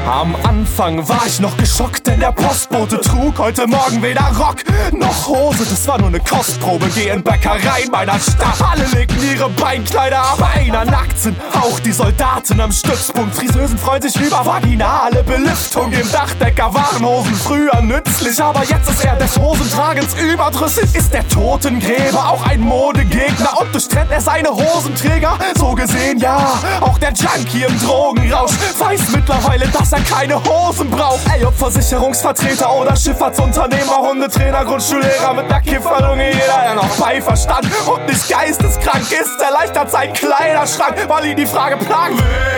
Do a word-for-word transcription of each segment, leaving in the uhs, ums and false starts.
Am Anfang war ich noch geschockt, denn der Postbote trug heute Morgen weder Rock noch Hose. Das war nur eine Kostprobe, geh in Bäckereien meiner Stadt. Alle legten ihre Beinkleider ab, einer nackt sind auch die Soldaten am Stützpunkt. Friseusen freuen sich über vaginale Belüftung. Dem Dachdecker waren Hosen früher nützlich, aber jetzt ist er des Hosentragens überdrüssig. Ist der Totengräber auch ein Modegegner und durchtrennt er seine Hosenträger? So gesehen ja, auch der Junkie im Drogenrausch weiß mittlerweile, dass er keine Hosen braucht. Ey, ob Versicherungsvertreter oder Schifffahrtsunternehmer, Hundetrainer, Grundschullehrer mit ner Kifferlunge, jeder, der noch bei Verstand und nicht geisteskrank ist, erleichtert seinen Kleiderschrank, weil ihn die Frage plagt: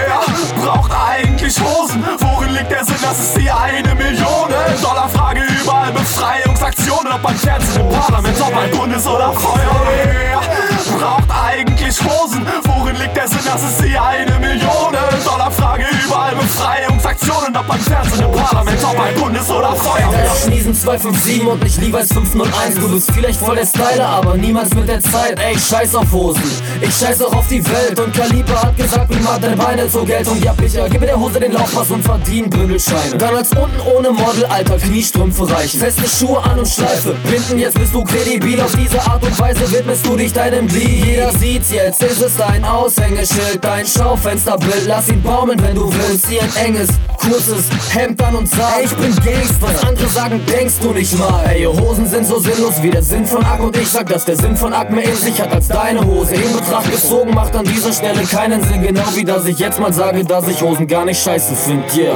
Wer braucht eigentlich Hosen? Worin liegt der Sinn, dass es die eine Million Dollar Frage überall Befreiungsaktionen, ob beim Fernsehen, im Parlament, ob beim Bundes- oder Feuerwehr? Braucht eigentlich Hosen? Worin liegt der Sinn, dass es die eine Million Dollar Frage überall Befreiungsaktionen, ob beim Fernsehen, im Parlament, ob beim Bundes- oder Feuerwehr? Da schniesen zwei fünf sieben und nicht lieber als fünf null eins. Du bist vielleicht voll der Styler, aber niemals mit der Zeit. Ey, ich scheiß auf Hosen, ich scheiß auch auf die Welt. Und Kaliber hat gesagt, wie macht deine Beine zur Geltung? Ja, Picher, gib mir der Hose den Laufpass und verdien Bündelscheine. Dann als unten ohne Model, alter, Kniestrümpfe reichen. Feste Schuhe an und Schleife binden, jetzt bist du kredibil. Auf diese Art und Weise widmest du dich deinem Glied. Jeder sieht's jetzt, ist es dein Aushängeschild, dein Schaufensterbild. Lass ihn baumeln, wenn du willst. Zieh ein enges, kurzes Hemd an und sag: Ey, ich bin Gangster. Was andere sagen, denkst du nicht mal. Ey, Hosen sind so sinnlos wie der Sinn von Ack. Und ich sag, dass der Sinn von Ack mehr in sich hat als deine Hose. In Betracht gezogen macht an dieser Stelle keinen Sinn. Genau wie dass ich jetzt mal sage, dass ich Hosen gar nicht scheiße find, yeah.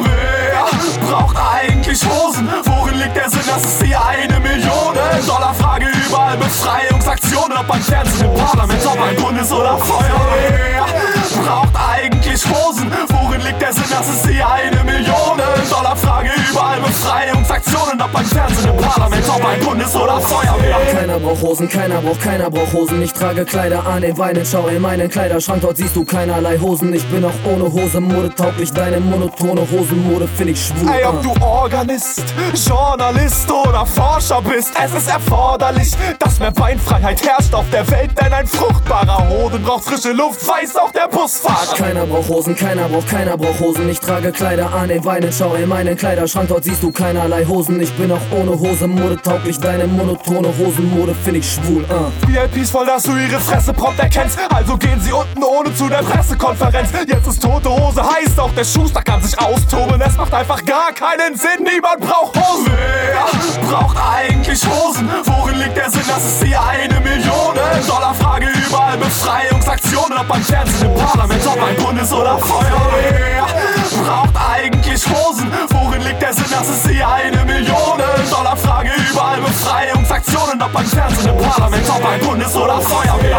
Wer braucht eigentlich Hosen? Worin liegt der Sinn, dass es die eine Million Dollar Frage überall Befreiungsaktionen, ob beim Fernsehen, im Parlament, ob beim Bundes- oder Feuerwehr? Braucht eigentlich Hosen? Worin liegt der Sinn, dass es die eine Million Dollar Frage überall Befreiungsaktionen, ob beim Fernsehen, im Parlament, ob beim Bundes- oder Feuerwehr? Keiner braucht Hosen, keiner braucht, keiner braucht Hosen. Ich trage Kleider an den Beinen, schau in meinen Kleiderschrank, dort siehst du keinerlei Hosen. Ich bin auch ohne Hose modetauglich, deine monotone Hosenmode find ich schwul. Ey, ob du Organist, Journalist oder Forscher bist, es ist erforderlich, dass mehr Beinfreiheit herrscht auf der Welt, denn ein fruchtbarer Hoden braucht frische Luft, weiß auch der Busfahrer. Keiner braucht Hosen, keiner braucht, keiner braucht Hosen. Ich trage Kleider an den Beinen, schau in meinen Kleiderschrank, dort siehst du keinerlei Hosen. Ich bin auch ohne Hose modetauglich, deine monotone Hosenmode find ich schwul, uh. V I Ps voll, dass du ihre Fresse prompt erkennst, also gehen sie unten ohne zu der Pressekonferenz. Jetzt ist tote Hose heißt, auch der Schuster kann sich austoben, es macht einfach gar keinen Sinn, niemand braucht Hosen. Wer braucht eigentlich Hosen? Worin liegt der Sinn, dass es die eine Million Dollar Frage überall Befreiungsaktionen, ob beim Fernsehen, im Parlament, ob beim Bundes- oder Feuerwehr? Braucht eigentlich Hosen? Worin liegt der Sinn, dass es die eine Million Dollar Frage überall Befreiungsaktionen, ob beim Fernsehen, im Parlament, ob beim Bundes- oder Feuerwehr?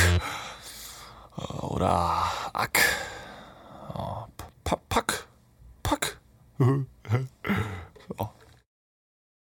Puck oder Ack. Pack, Pack.